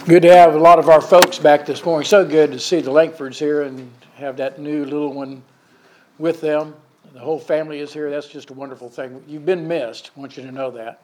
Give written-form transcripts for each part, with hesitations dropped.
Good to have a lot of our folks back this morning. So good to see the Langfords here and have that new little one with them. The whole family is here. That's just a wonderful thing. You've been missed. I want you to know that.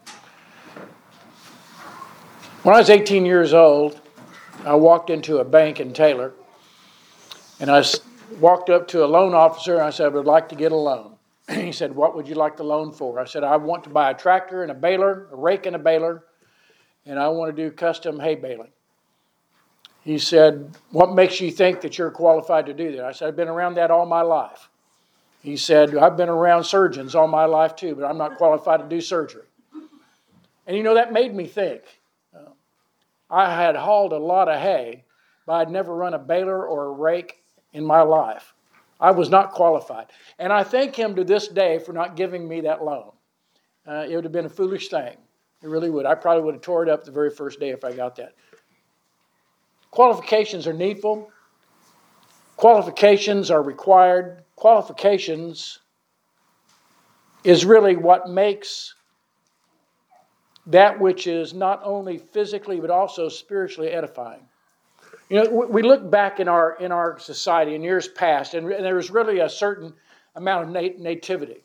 When I was 18 years old, I walked into a bank in Taylor, and I walked up to a loan officer, and I said, I would like to get a loan. He said, what would you like the loan for? I said, I want to buy a tractor and a baler, a rake and a baler, and I want to do custom hay baling. He said, what makes you think that you're qualified to do that? I said, I've been around that all my life. He said, I've been around surgeons all my life too, but I'm not qualified to do surgery. And that made me think. I had hauled a lot of hay, but I'd never run a baler or a rake in my life. I was not qualified. And I thank him to this day for not giving me that loan. It would have been a foolish thing. It really would. I probably would have tore it up the very first day if I got that. Qualifications are needful. Qualifications are required. Qualifications is really what makes that which is not only physically but also spiritually edifying. We look back in our society in years past, and there was really a certain amount of naivety,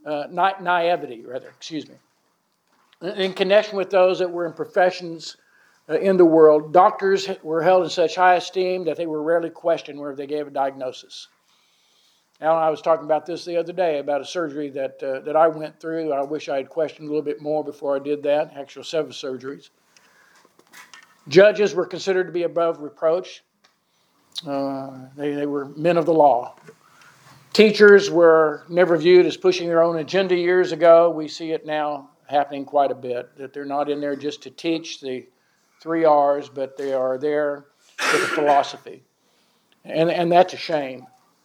in connection with those that were in professions in the world. Doctors were held in such high esteem that they were rarely questioned whenever they gave a diagnosis. Now, I was talking about this the other day, about a surgery that I went through. I wish I had questioned a little bit more before I did that, actual 7 surgeries. Judges were considered to be above reproach. They were men of the law. Teachers were never viewed as pushing their own agenda years ago. We see it now happening quite a bit, that they're not in there just to teach the 3 R's, but they are there with a philosophy. And that's a shame.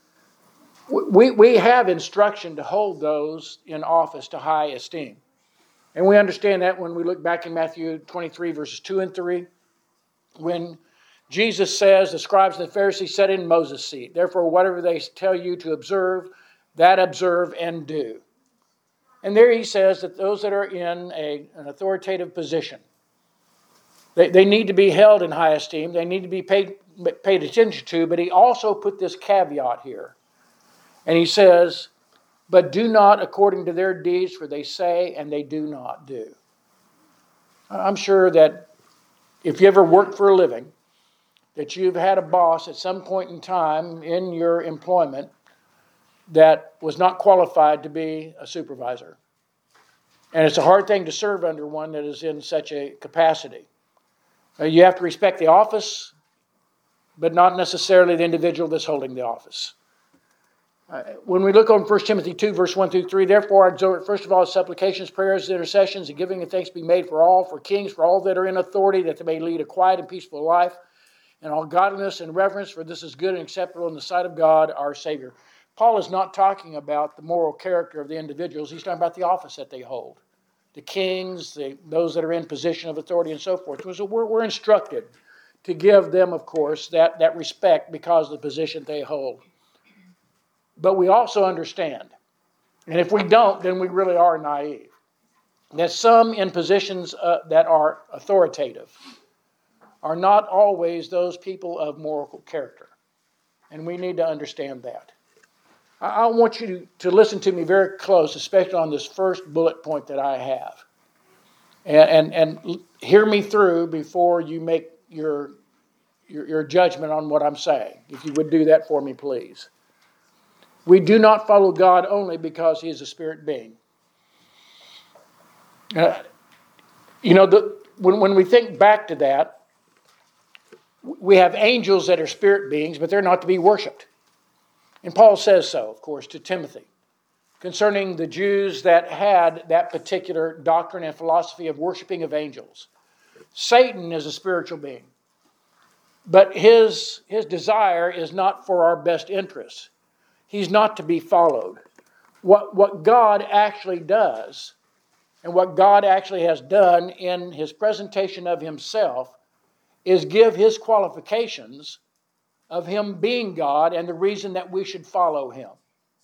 We have instruction to hold those in office to high esteem. And we understand that when we look back in Matthew 23, verses 2 and 3, when Jesus says, the scribes and the Pharisees sat in Moses' seat. Therefore, whatever they tell you to observe, that observe and do. And there he says that those that are in an authoritative position, they need to be held in high esteem. They need to be paid attention to. But he also put this caveat here. And he says, but do not according to their deeds, for they say and they do not do. I'm sure that if you ever worked for a living, that you've had a boss at some point in time in your employment that was not qualified to be a supervisor. And it's a hard thing to serve under one that is in such a capacity. You have to respect the office, but not necessarily the individual that's holding the office. When we look on 1 Timothy 2, verse 1 through 3, therefore I exhort, first of all, supplications, prayers, intercessions, and giving of thanks be made for all, for kings, for all that are in authority, that they may lead a quiet and peaceful life, and all godliness and reverence, for this is good and acceptable in the sight of God, our Savior. Paul is not talking about the moral character of the individuals. He's talking about the office that they hold. The kings, those that are in position of authority, and so forth. So we're instructed to give them, of course, that respect because of the position they hold. But we also understand, and if we don't, then we really are naive, that some in positions that are authoritative are not always those people of moral character. And we need to understand that. I want you to listen to me very close, especially on this first bullet point that I have. And hear me through before you make your judgment on what I'm saying. If you would do that for me, please. We do not follow God only because He is a spirit being. When we think back to that, we have angels that are spirit beings, but they're not to be worshipped. And Paul says so, of course, to Timothy, concerning the Jews that had that particular doctrine and philosophy of worshiping of angels. Satan is a spiritual being, but his desire is not for our best interests. He's not to be followed. What God actually does, and what God actually has done in His presentation of Himself, is give His qualifications of Him being God and the reason that we should follow Him.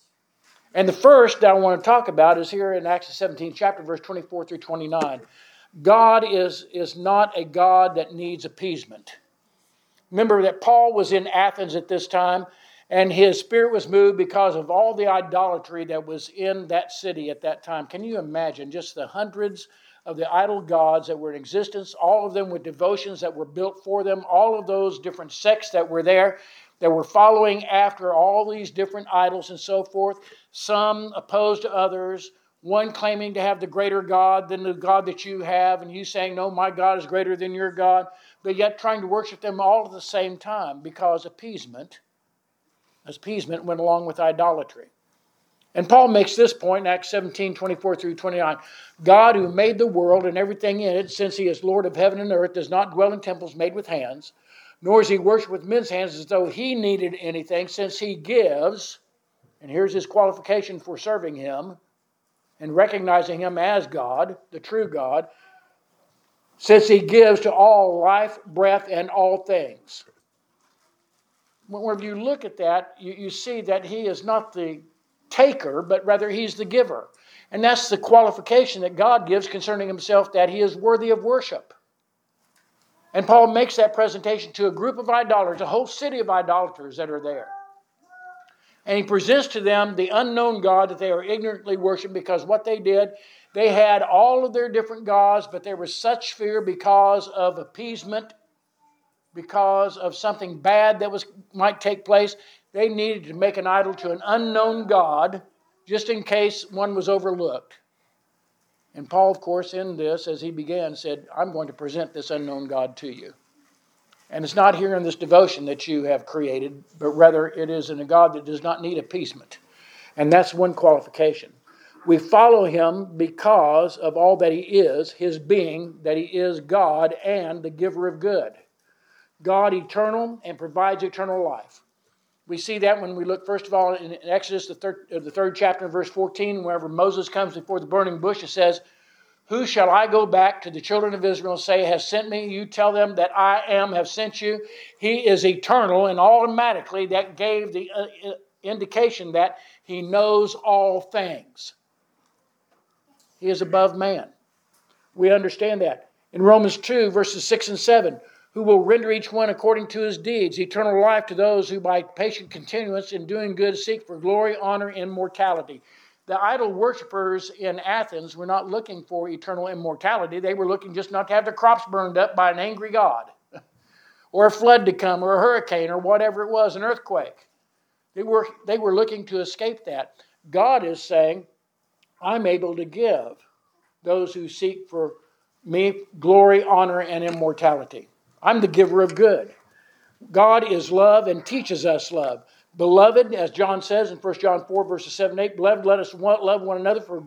And the first that I want to talk about is here in Acts 17 chapter, verse 24 through 29. God is not a God that needs appeasement. Remember that Paul was in Athens at this time, and his spirit was moved because of all the idolatry that was in that city at that time. Can you imagine just the hundreds of the idol gods that were in existence, all of them with devotions that were built for them, all of those different sects that were there, that were following after all these different idols and so forth, some opposed to others, one claiming to have the greater God than the God that you have, and you saying, no, my God is greater than your God, but yet trying to worship them all at the same time because appeasement went along with idolatry. And Paul makes this point in Acts 17, 24 through 29. God who made the world and everything in it, since he is Lord of heaven and earth, does not dwell in temples made with hands, nor is he worshipped with men's hands as though he needed anything, since he gives, and here's his qualification for serving him and recognizing him as God, the true God, since he gives to all life, breath, and all things. When you look at that, you see that he is not the taker, but rather he's the giver. And that's the qualification that God gives concerning himself, that he is worthy of worship. And Paul makes that presentation to a group of idolaters, a whole city of idolaters that are there. And he presents to them the unknown God that they are ignorantly worshiping, because what they did, they had all of their different gods, but there was such fear because of appeasement, because of something bad that might take place. They needed to make an idol to an unknown God, just in case one was overlooked. And Paul, of course, in this, as he began, said, I'm going to present this unknown God to you. And it's not here in this devotion that you have created, but rather it is in a God that does not need appeasement. And that's one qualification. We follow him because of all that he is, his being, that he is God and the giver of good. God eternal and provides eternal life. We see that when we look, first of all, in Exodus, the third chapter, verse 14, wherever Moses comes before the burning bush, it says, who shall I go back to the children of Israel and say has sent me? You tell them that I have sent you. He is eternal, and automatically that gave the indication that he knows all things. He is above man. We understand that. In Romans 2, verses 6 and 7, who will render each one according to his deeds, eternal life to those who by patient continuance in doing good seek for glory, honor, and immortality. The idol worshippers in Athens were not looking for eternal immortality. They were looking just not to have their crops burned up by an angry God, or a flood to come, or a hurricane, or whatever it was, an earthquake. They were looking to escape that. God is saying, I'm able to give those who seek for me glory, honor, and immortality. I'm the giver of good. God is love and teaches us love. Beloved, as John says in 1 John 4, verses 7 and 8, beloved, let us love one another, for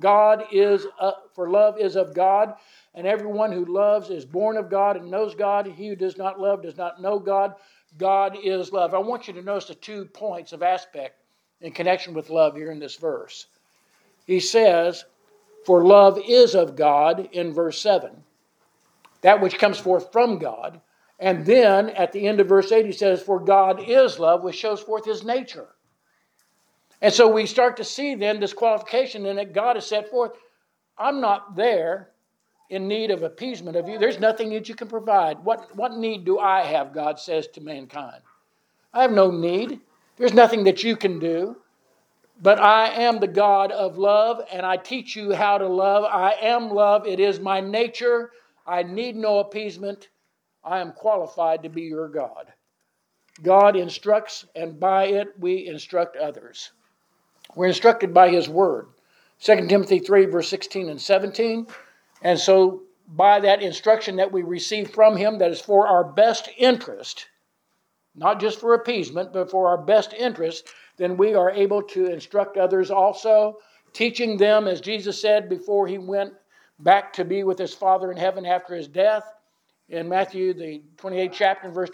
love is of God, and everyone who loves is born of God and knows God. He who does not love does not know God. God is love. I want you to notice the 2 points of aspect in connection with love here in this verse. He says, for love is of God in verse 7, that which comes forth from God. And then at the end of verse 8 he says, for God is love, which shows forth his nature. And so we start to see then this qualification in that God has set forth, I'm not there in need of appeasement of you. There's nothing that you can provide. What need do I have, God says to mankind? I have no need. There's nothing that you can do. But I am the God of love, and I teach you how to love. I am love. It is my nature. I need no appeasement. I am qualified to be your God. God instructs, and by it we instruct others. We're instructed by his word. 2 Timothy 3, verse 16 and 17. And so by that instruction that we receive from him that is for our best interest, not just for appeasement, but for our best interest, then we are able to instruct others also, teaching them, as Jesus said before he went back to be with his Father in heaven after his death, in Matthew, the 28th chapter, verse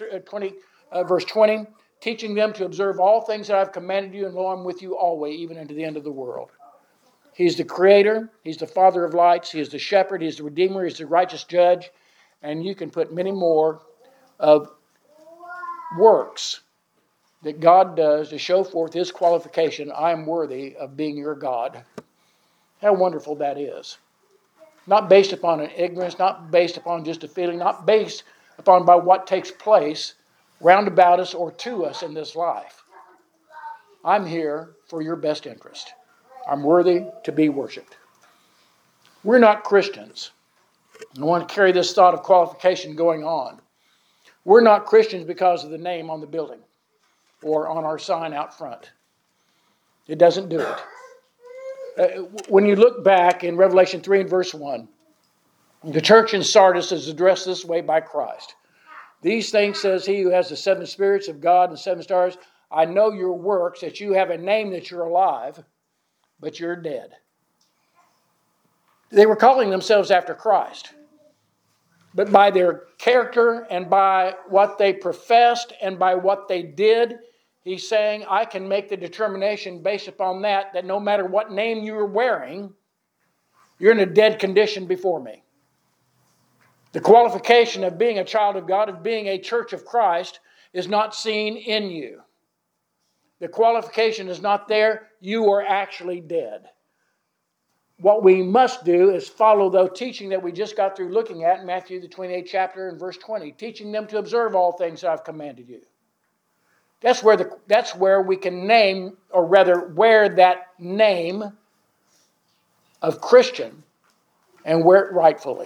20, teaching them to observe all things that I've commanded you, and lo, I'm with you always, even unto the end of the world. He's the creator. He's the Father of lights. He is the shepherd. He's the redeemer. He's the righteous judge. And you can put many more of works that God does to show forth his qualification. I am worthy of being your God. How wonderful that is. Not based upon an ignorance, not based upon just a feeling, not based upon by what takes place round about us or to us in this life. I'm here for your best interest. I'm worthy to be worshipped. We're not Christians. I want to carry this thought of qualification going on. We're not Christians because of the name on the building or on our sign out front. It doesn't do it. When you look back in Revelation 3 and verse 1, the church in Sardis is addressed this way by Christ. These things says he who has the 7 spirits of God and 7 stars, I know your works, that you have a name that you're alive, but you're dead. They were calling themselves after Christ. But by their character and by what they professed and by what they did, he's saying, I can make the determination based upon that no matter what name you are wearing, you're in a dead condition before me. The qualification of being a child of God, of being a church of Christ, is not seen in you. The qualification is not there. You are actually dead. What we must do is follow the teaching that we just got through looking at in Matthew the 28th chapter and verse 20, teaching them to observe all things that I've commanded you. That's where we can name, or rather wear that name of Christian and wear it rightfully.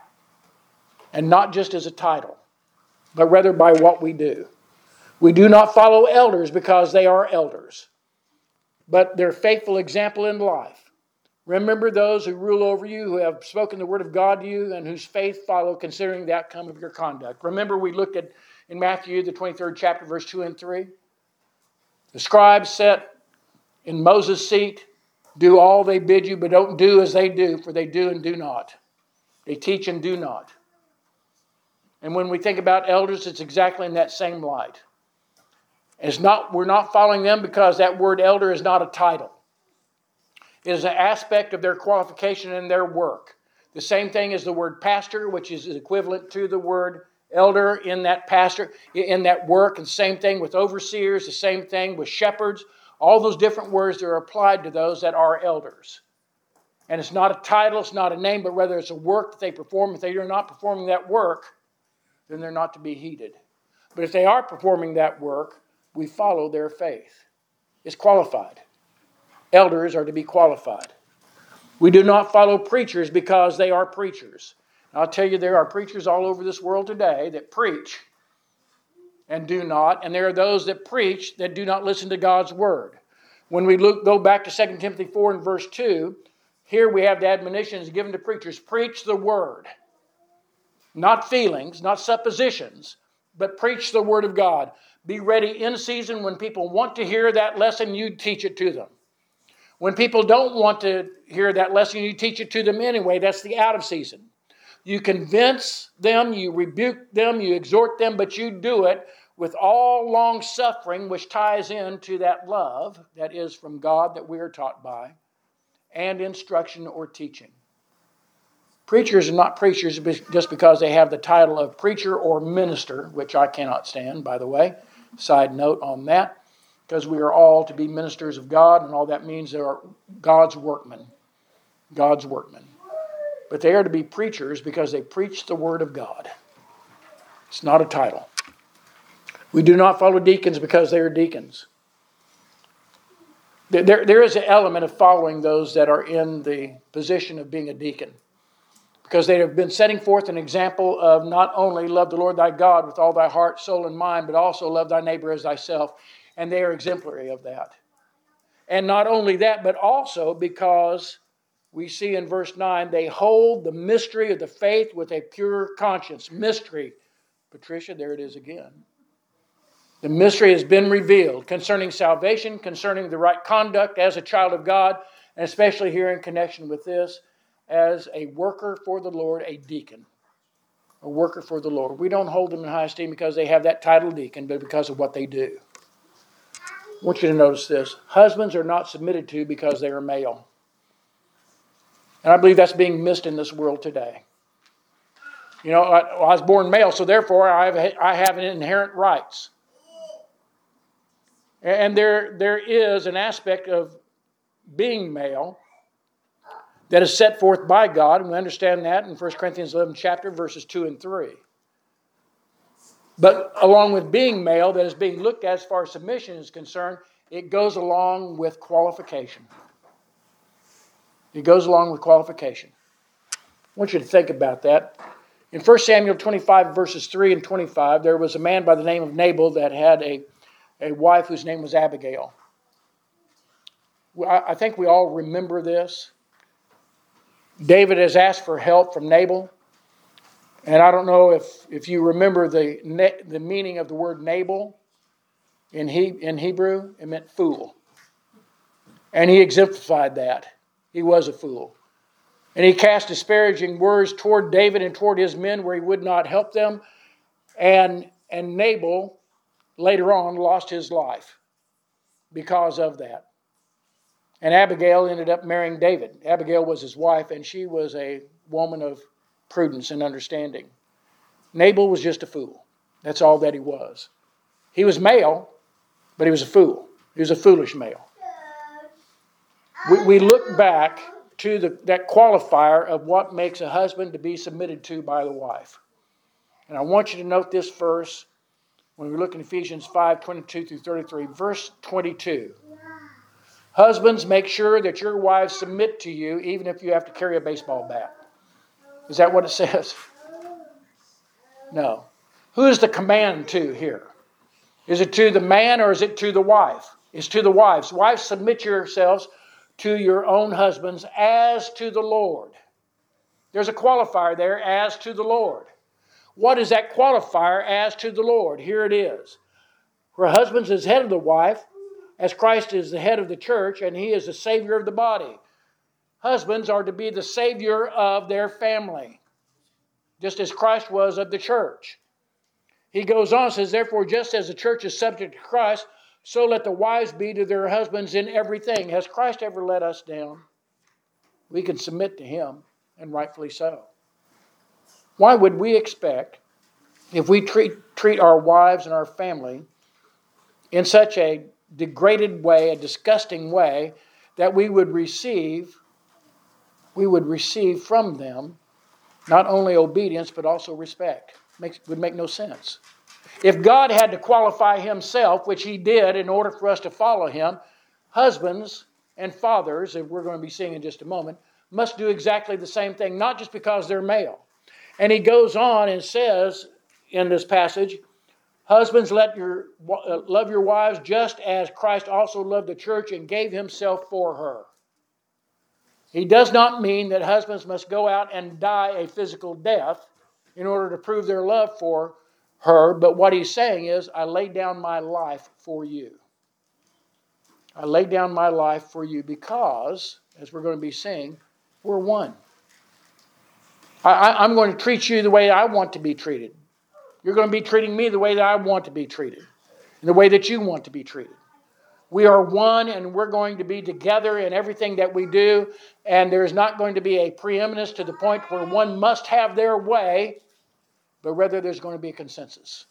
And not just as a title, but rather by what we do. We do not follow elders because they are elders, but their faithful example in life. Remember those who rule over you, who have spoken the word of God to you, and whose faith follow, considering the outcome of your conduct. Remember we looked at in Matthew, the 23rd chapter, verse 2 and 3. The scribes sat in Moses' seat, do all they bid you, but don't do as they do, for they do and do not. They teach and do not. And when we think about elders, it's exactly in that same light. We're not following them because that word elder is not a title. It is an aspect of their qualification and their work. The same thing as the word pastor, which is equivalent to the word elder in that pastor, in that work. And the same thing with overseers, the same thing with shepherds. All those different words that are applied to those that are elders. And it's not a title, it's not a name, but rather it's a work that they perform. If they are not performing that work, then they're not to be heeded. But if they are performing that work, we follow their faith. It's qualified. Elders are to be qualified. We do not follow preachers because they are preachers. I'll tell you, there are preachers all over this world today that preach and do not, and there are those that preach that do not listen to God's word. When we go back to 2 Timothy 4 and verse 2, here we have the admonitions given to preachers. Preach the word. Not feelings, not suppositions, but preach the word of God. Be ready in season when people want to hear that lesson, you teach it to them. When people don't want to hear that lesson, you teach it to them anyway. That's the out of season. You convince them, you rebuke them, you exhort them, but you do it with all long suffering, which ties into that love that is from God that we are taught by, and instruction or teaching. Preachers are not preachers just because they have the title of preacher or minister, which I cannot stand, by the way. Side note on that. Because we are all to be ministers of God, and all that means they are God's workmen. God's workmen. But they are to be preachers because they preach the word of God. It's not a title. We do not follow deacons because they are deacons. There is an element of following those that are in the position of being a deacon. Because they have been setting forth an example of not only love the Lord thy God with all thy heart, soul, and mind, but also love thy neighbor as thyself. And they are exemplary of that. And not only that, but also because we see in verse 9, they hold the mystery of the faith with a pure conscience. Mystery. Patricia, there it is again. The mystery has been revealed concerning salvation, concerning the right conduct as a child of God, and especially here in connection with this, as a worker for the Lord, a deacon. A worker for the Lord. We don't hold them in high esteem because they have that title deacon, but because of what they do. I want you to notice this. Husbands are not submitted to because they are male. And I believe that's being missed in this world today. You know, I was born male, so therefore I have inherent rights. And there is an aspect of being male that is set forth by God, and we understand that in 1 Corinthians 11 chapter, verses 2 and 3. But along with being male, that is being looked at as far as submission is concerned, it goes along with qualification. It goes along with qualification. I want you to think about that. In 1 Samuel 25, verses 3 and 25, there was a man by the name of Nabal that had a wife whose name was Abigail. I think we all remember this. David has asked for help from Nabal. And I don't know if you remember the meaning of the word Nabal in Hebrew. It meant fool. And he exemplified that. He was a fool. And he cast disparaging words toward David and toward his men where he would not help them. And Nabal, later on, lost his life because of that. And Abigail ended up marrying David. Abigail was his wife, and she was a woman of prudence and understanding. Nabal was just a fool. That's all that he was. He was male, but he was a fool. He was a foolish male. We look back to that qualifier of what makes a husband to be submitted to by the wife. And I want you to note this verse when we look in Ephesians 5:22 through 33. Verse 22. Husbands, make sure that your wives submit to you even if you have to carry a baseball bat. Is that what it says? No. Who is the command to here? Is it to the man or is it to the wife? It's to the wives. Wives, submit yourselves to your own husbands as to the Lord. There's a qualifier there, as to the Lord. What is that qualifier, as to the Lord? Here it is. For husbands is head of the wife, as Christ is the head of the church, and he is the Savior of the body. Husbands are to be the Savior of their family, just as Christ was of the church. He goes on and says, therefore, just as the church is subject to Christ, so let the wives be to their husbands in everything. Has Christ ever let us down? We can submit to him, and rightfully so. Why would we expect, if we treat our wives and our family in such a degraded way, a disgusting way, that we would receive from them not only obedience but also respect? Would make no sense. If God had to qualify himself, which he did in order for us to follow him, husbands and fathers, as we're going to be seeing in just a moment, must do exactly the same thing, not just because they're male. And he goes on and says in this passage, husbands, love your wives just as Christ also loved the church and gave himself for her. He does not mean that husbands must go out and die a physical death in order to prove their love for her, but what he's saying is, I lay down my life for you. I lay down my life for you because, as we're going to be seeing, we're one. I'm going to treat you the way I want to be treated. You're going to be treating me the way that I want to be treated, and the way that you want to be treated. We are one, and we're going to be together in everything that we do, and there's not going to be a preeminence to the point where one must have their way, but rather there's going to be a consensus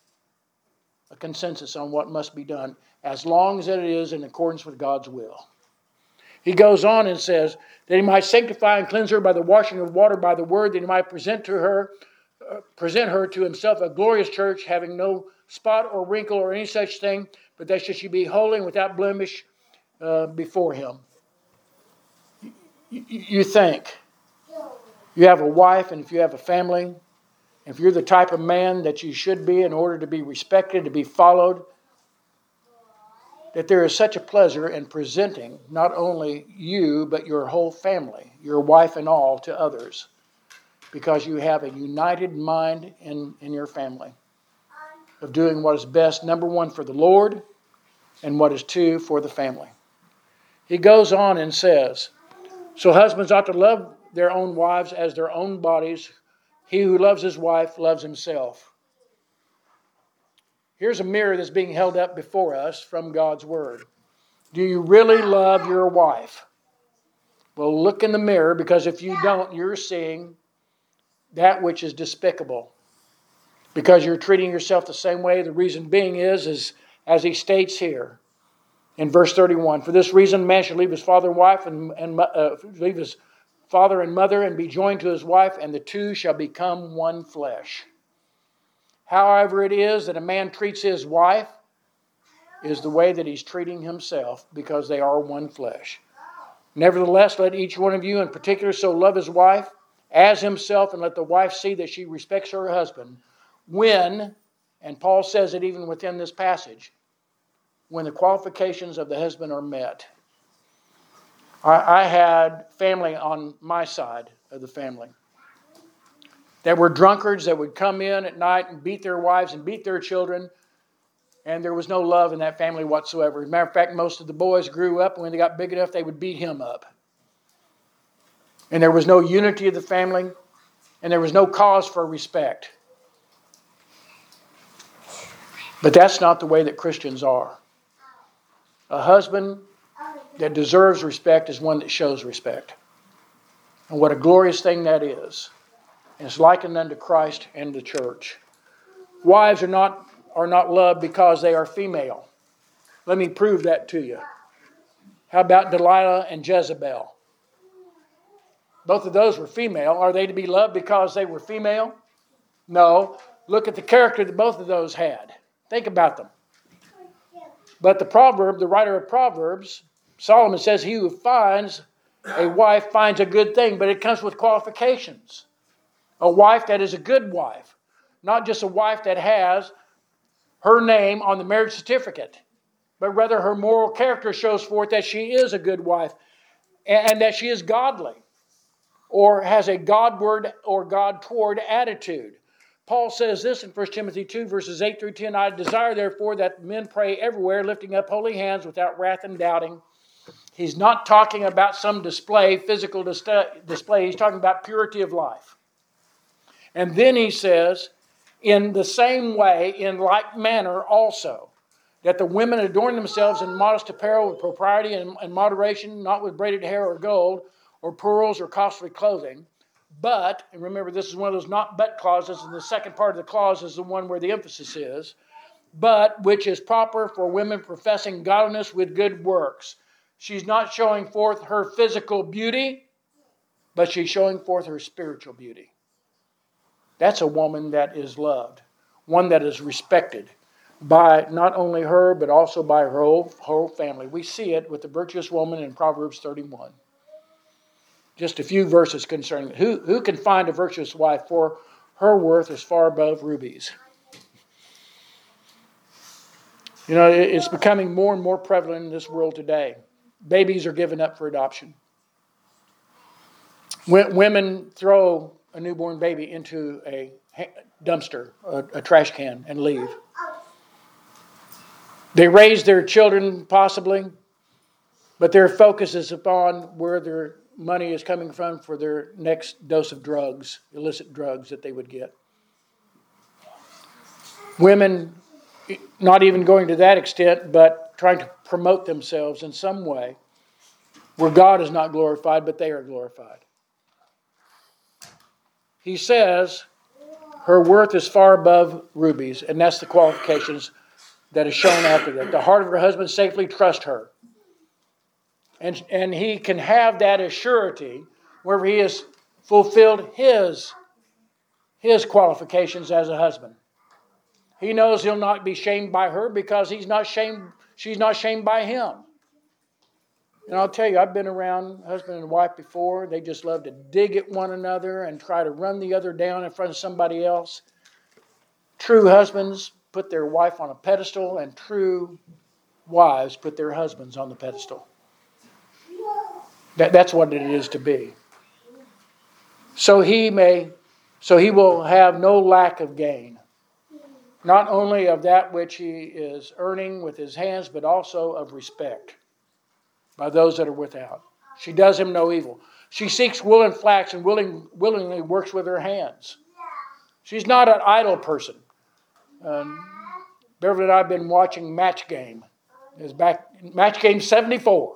on what must be done, as long as it is in accordance with God's will. He goes on and says that he might sanctify and cleanse her by the washing of water by the word, that he might present her to himself a glorious church, having no spot or wrinkle or any such thing, but that she should be holy and without blemish before him. You think, you have a wife, and if you have a family, if you're the type of man that you should be in order to be respected, to be followed, that there is such a pleasure in presenting not only you, but your whole family, your wife and all, to others, because you have a united mind in your family of doing what is best, number one, for the Lord, and what is two, for the family. He goes on and says, so husbands ought to love their own wives as their own bodies. He who loves his wife loves himself. Here's a mirror that's being held up before us from God's word. Do you really love your wife? Well, look in the mirror, because if you don't, you're seeing that which is despicable, because you're treating yourself the same way. The reason being is as he states here in verse 31, for this reason man should leave his father and wife and leave his father and mother, and be joined to his wife, and the two shall become one flesh. However it is that a man treats his wife is the way that he's treating himself, because they are one flesh. Nevertheless, let each one of you in particular so love his wife as himself, and let the wife see that she respects her husband when, and Paul says it even within this passage, when the qualifications of the husband are met. I had family on my side of the family that were drunkards that would come in at night and beat their wives and beat their children, and there was no love in that family whatsoever. As a matter of fact, most of the boys grew up, and when they got big enough, they would beat him up. And there was no unity of the family, and there was no cause for respect. But that's not the way that Christians are. A husband that deserves respect is one that shows respect. And what a glorious thing that is. And it's likened unto Christ and the church. Wives are not loved because they are female. Let me prove that to you. How about Delilah and Jezebel? Both of those were female. Are they to be loved because they were female? No. Look at the character that both of those had. Think about them. But the writer of Proverbs, Solomon says, he who finds a wife finds a good thing, but it comes with qualifications. A wife that is a good wife, not just a wife that has her name on the marriage certificate, but rather her moral character shows forth that she is a good wife and that she is godly or has a Godward or God-toward attitude. Paul says this in 1 Timothy 2, verses 8 through 10, I desire therefore that men pray everywhere, lifting up holy hands without wrath and doubting. He's not talking about some physical display. He's talking about purity of life. And then he says, in the same way, in like manner also, that the women adorn themselves in modest apparel with propriety and moderation, not with braided hair or gold, or pearls or costly clothing. But, and remember this is one of those not but clauses, and the second part of the clause is the one where the emphasis is, but which is proper for women professing godliness with good works. She's not showing forth her physical beauty, but she's showing forth her spiritual beauty. That's a woman that is loved, one that is respected by not only her, but also by her whole family. We see it with the virtuous woman in Proverbs 31. Just a few verses concerning it. Who can find a virtuous wife? For her worth is far above rubies. You know, it's becoming more and more prevalent in this world today. Babies are given up for adoption. Women throw a newborn baby into a dumpster, a trash can, and leave. They raise their children, possibly, but their focus is upon where their money is coming from for their next dose of drugs, illicit drugs that they would get. Women, not even going to that extent, but trying to promote themselves in some way, where God is not glorified, but they are glorified. He says her worth is far above rubies, and that's the qualifications that is shown after that. The heart of her husband safely trusts her. And he can have that assurity wherever he has fulfilled his qualifications as a husband. He knows he'll not be shamed by her because she's not shamed by him. And I'll tell you, I've been around husband and wife before. They just love to dig at one another and try to run the other down in front of somebody else. True husbands put their wife on a pedestal, and true wives put their husbands on the pedestal. That's what it is to be. So he will have no lack of gain. Not only of that which he is earning with his hands, but also of respect by those that are without. She does him no evil. She seeks wool and flax and willingly works with her hands. She's not an idle person. Beverly and I have been watching Match Game. It was back Match Game 74.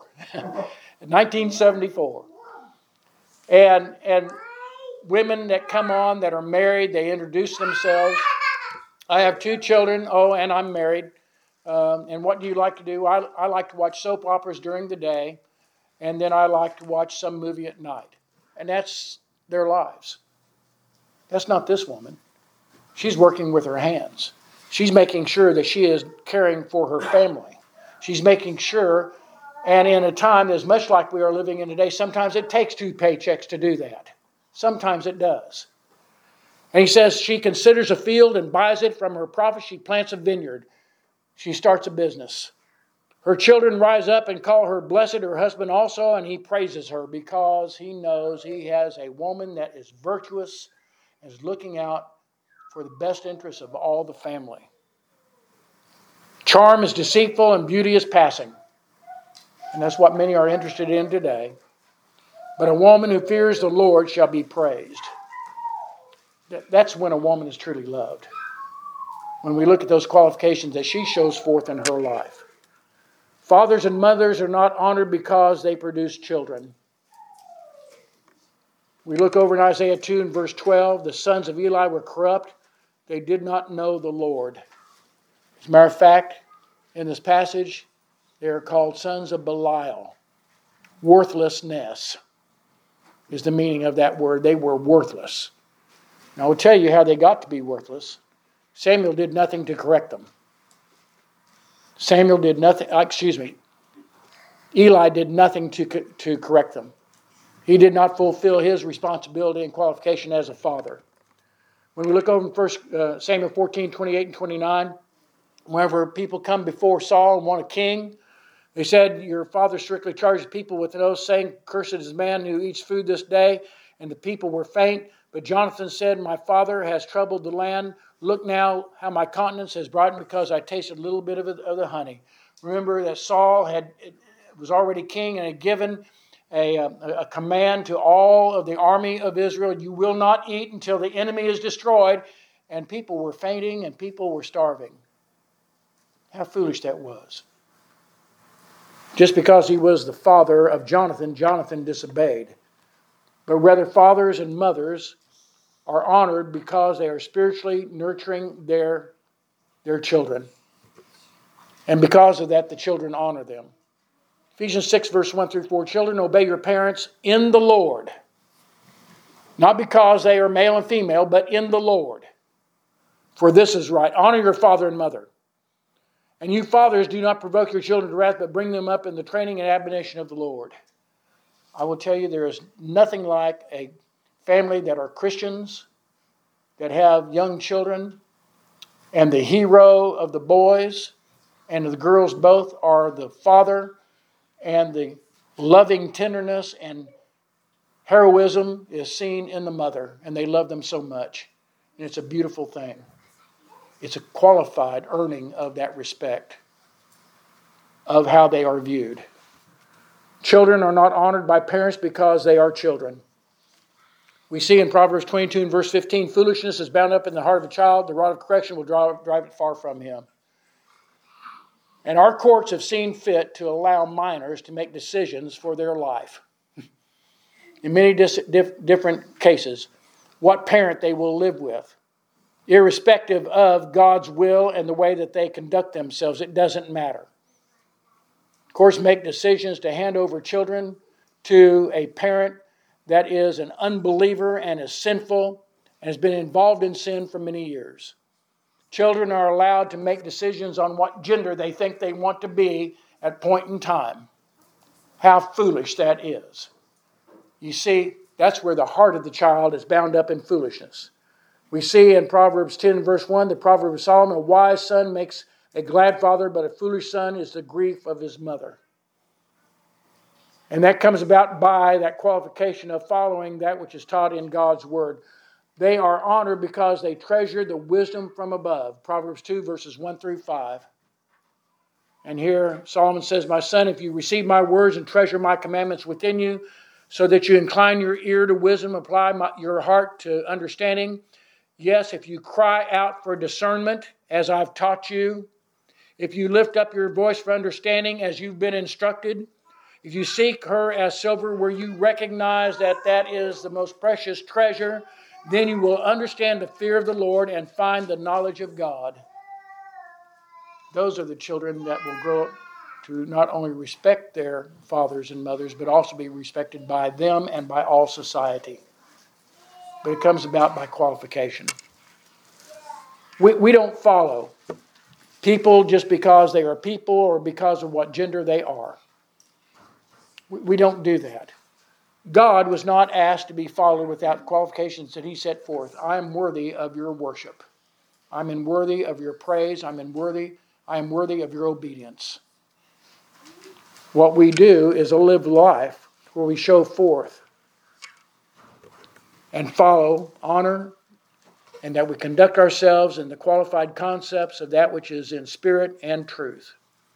1974. And women that come on that are married, they introduce themselves. I have 2 children, and I'm married. And what do you like to do? I like to watch soap operas during the day, and then I like to watch some movie at night. and that's their lives. That's not this woman. She's working with her hands. She's making sure that she is caring for her family. She's making sure, and in a time that's much like we are living in today, sometimes it takes 2 paychecks to do that. Sometimes it does. And he says she considers a field and buys it from her profit. She plants a vineyard. She starts a business. Her children rise up and call her blessed, her husband also, and he praises her because he knows he has a woman that is virtuous and is looking out for the best interests of all the family. Charm is deceitful and beauty is passing. And that's what many are interested in today. But a woman who fears the Lord shall be praised. That's when a woman is truly loved. When we look at those qualifications that she shows forth in her life. Fathers and mothers are not honored because they produce children. We look over in Isaiah 2 and verse 12. The sons of Eli were corrupt. They did not know the Lord. As a matter of fact, in this passage, they are called sons of Belial. Worthlessness is the meaning of that word. They were worthless. Now, I will tell you how they got to be worthless. Samuel did nothing to correct them. Eli did nothing to correct them. He did not fulfill his responsibility and qualification as a father. When we look over in 1 Samuel 14, 28 and 29, whenever people come before Saul and want a king, they said, your father strictly charged people with an oath, saying, cursed is the man who eats food this day. And the people were faint. But Jonathan said, my father has troubled the land. Look now how my countenance has brightened because I tasted a little bit of the honey. Remember that Saul was already king and had given a command to all of the army of Israel. You will not eat until the enemy is destroyed. And people were fainting and people were starving. How foolish that was. Just because he was the father of Jonathan, Jonathan disobeyed. But rather, fathers and mothers are honored because they are spiritually nurturing their children. And because of that, the children honor them. Ephesians 6, verse 1 through 4, children, obey your parents in the Lord. Not because they are male and female, but in the Lord. For this is right. Honor your father and mother. And you fathers, do not provoke your children to wrath, but bring them up in the training and admonition of the Lord. I will tell you, there is nothing like a family that are Christians, that have young children, and the hero of the boys and the girls both are the father, and the loving tenderness and heroism is seen in the mother, and they love them so much. And it's a beautiful thing. It's a qualified earning of that respect, of how they are viewed. Children are not honored by parents because they are children. We see in Proverbs 22 and verse 15, foolishness is bound up in the heart of a child. The rod of correction will drive it far from him. And our courts have seen fit to allow minors to make decisions for their life. In many different cases, what parent they will live with. Irrespective of God's will and the way that they conduct themselves, it doesn't matter. Of course, make decisions to hand over children to a parent that is an unbeliever and is sinful and has been involved in sin for many years. Children are allowed to make decisions on what gender they think they want to be at point in time. How foolish that is. You see, that's where the heart of the child is bound up in foolishness. We see in Proverbs 10 verse 1, the proverb of Solomon, a wise son makes a glad father, but a foolish son is the grief of his mother. And that comes about by that qualification of following that which is taught in God's word. They are honored because they treasure the wisdom from above. Proverbs 2 verses 1 through 5. And here Solomon says, my son, if you receive my words and treasure my commandments within you, so that you incline your ear to wisdom, apply your heart to understanding. Yes, if you cry out for discernment, as I've taught you, if you lift up your voice for understanding as you've been instructed, if you seek her as silver where you recognize that that is the most precious treasure, then you will understand the fear of the Lord and find the knowledge of God. Those are the children that will grow up to not only respect their fathers and mothers, but also be respected by them and by all society. But it comes about by qualification. We don't follow people just because they are people or because of what gender they are. We don't do that. God was not asked to be followed without qualifications that He set forth. I am worthy of your worship. I am worthy of your praise. I am worthy of your obedience. What we do is a live life where we show forth and follow, honor, and that we conduct ourselves in the qualified concepts of that which is in spirit and truth.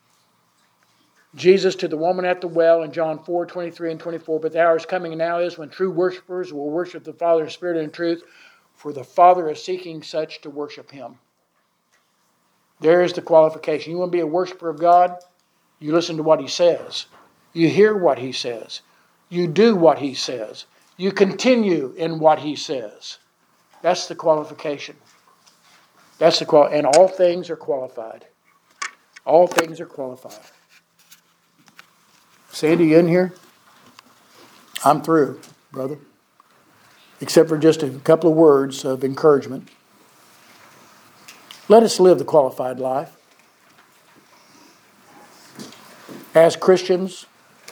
Jesus to the woman at the well in John 4:23 and 24, but the hour is coming and now is when true worshipers will worship the Father in spirit and in truth, for the Father is seeking such to worship Him. There is the qualification. You want to be a worshiper of God? You listen to what He says. You hear what He says. You do what He says. You continue in what He says. That's the qualification. And all things are qualified. All things are qualified. Sandy, you in here? I'm through, brother. Except for just a couple of words of encouragement. Let us live the qualified life. As Christians,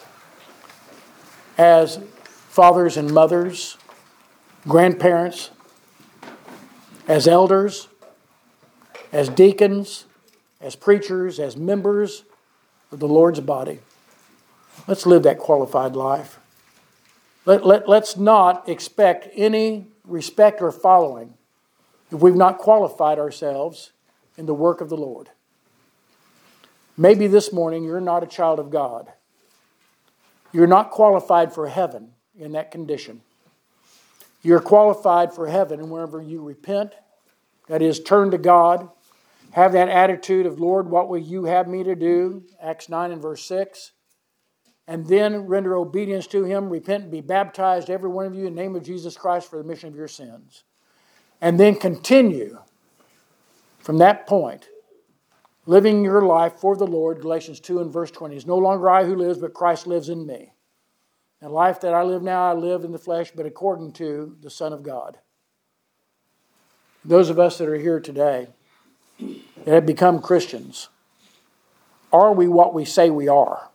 as fathers and mothers, grandparents, as elders, as deacons, as preachers, as members of the Lord's body. Let's live that qualified life. Let's not expect any respect or following if we've not qualified ourselves in the work of the Lord. Maybe this morning you're not a child of God. You're not qualified for heaven in that condition. You're qualified for heaven whenever you repent, that is, turn to God, have that attitude of, Lord, what will you have me to do? Acts 9 and verse 6. And then render obedience to Him, repent and be baptized, every one of you, in the name of Jesus Christ for the remission of your sins. And then continue from that point, living your life for the Lord. Galatians 2 and verse 20. It's no longer I who lives, but Christ lives in me. The life that I live now, I live in the flesh, but according to the Son of God. Those of us that are here today that have become Christians, are we what we say we are?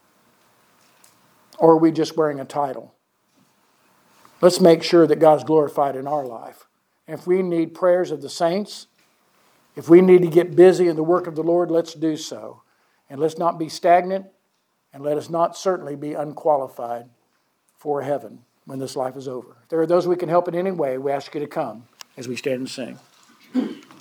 Or are we just wearing a title? Let's make sure that God is glorified in our life. And if we need prayers of the saints, if we need to get busy in the work of the Lord, let's do so. And let's not be stagnant, and let us not certainly be unqualified for heaven when this life is over. If there are those we can help in any way, we ask you to come as we stand and sing.